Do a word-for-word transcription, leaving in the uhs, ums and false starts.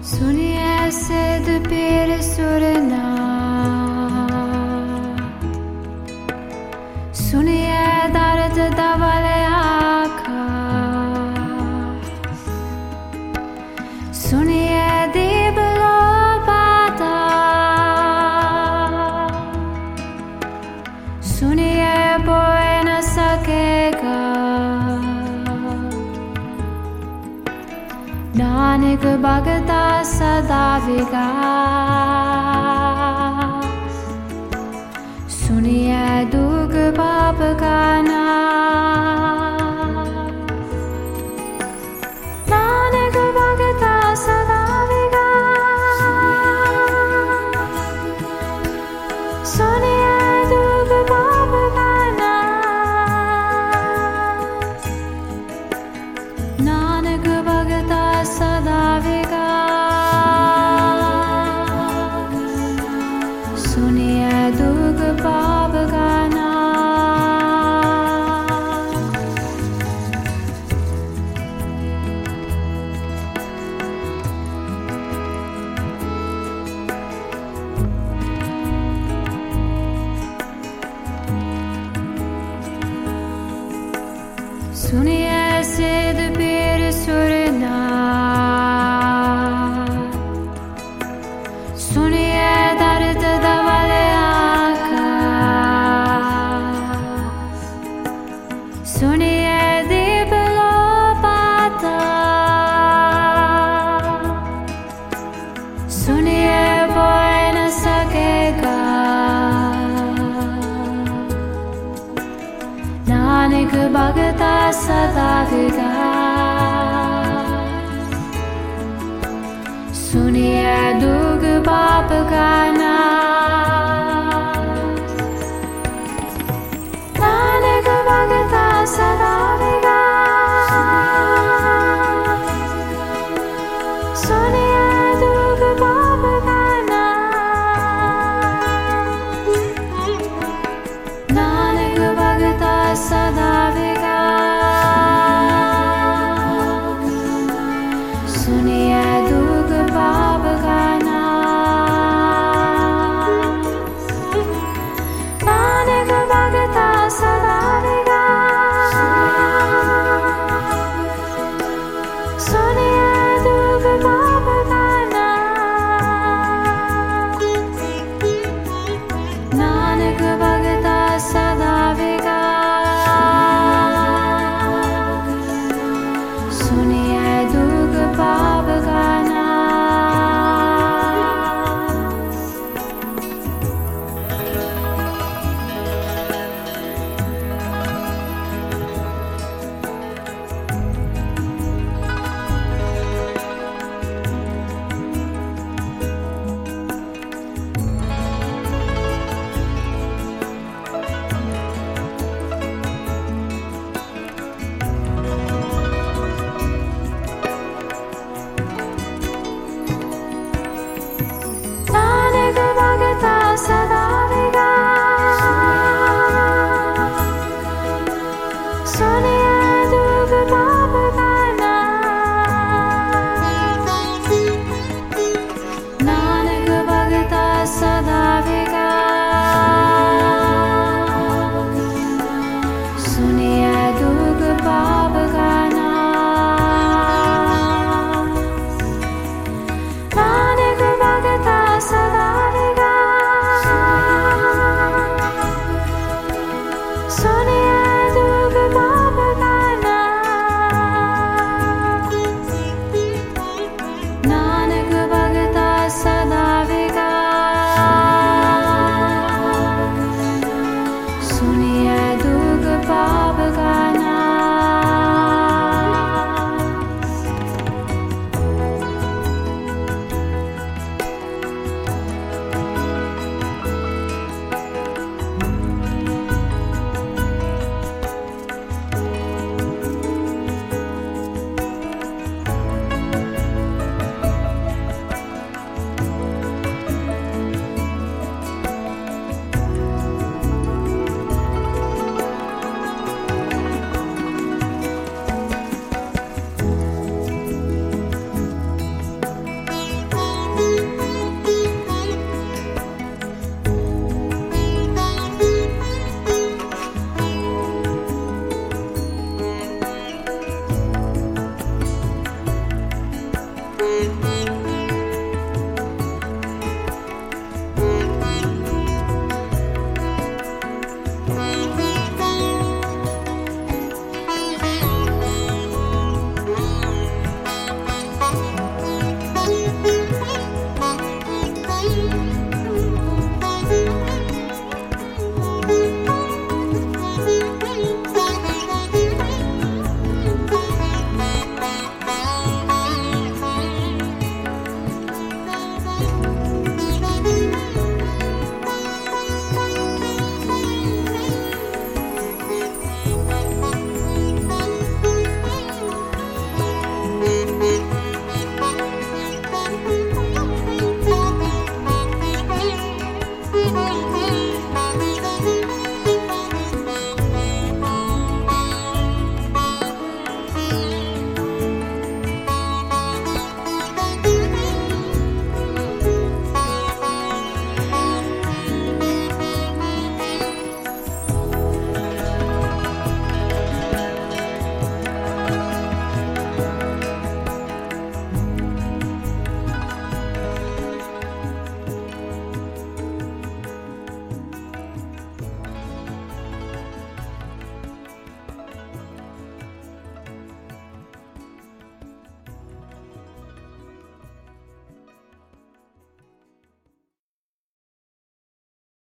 सुनिए सिद्ध पीर सुरना, सुनिए दर्द दवाले आखा, सुनिए दीप लो पाता, सुनिए बोल न सकेगा। नानक भगता सदा विकास, सुनिए दुख पाप का नाश। नानक भगता सदा विकास, सुनिए दुख पाप का नाश। नानक भगता सदा विकास, सुनिए दुख पाप का नाश। सुनिए सिद्ध पीर सुरना, सुनिए दर्द दवाले आका, सुनिए दीप लो पाता, सुनिए बोल न सकेगा। नानक भगता सदा विकास, सुनिए दुख पाप का नाश। नानक भगता सदा विकास, सुनिए दुख पाप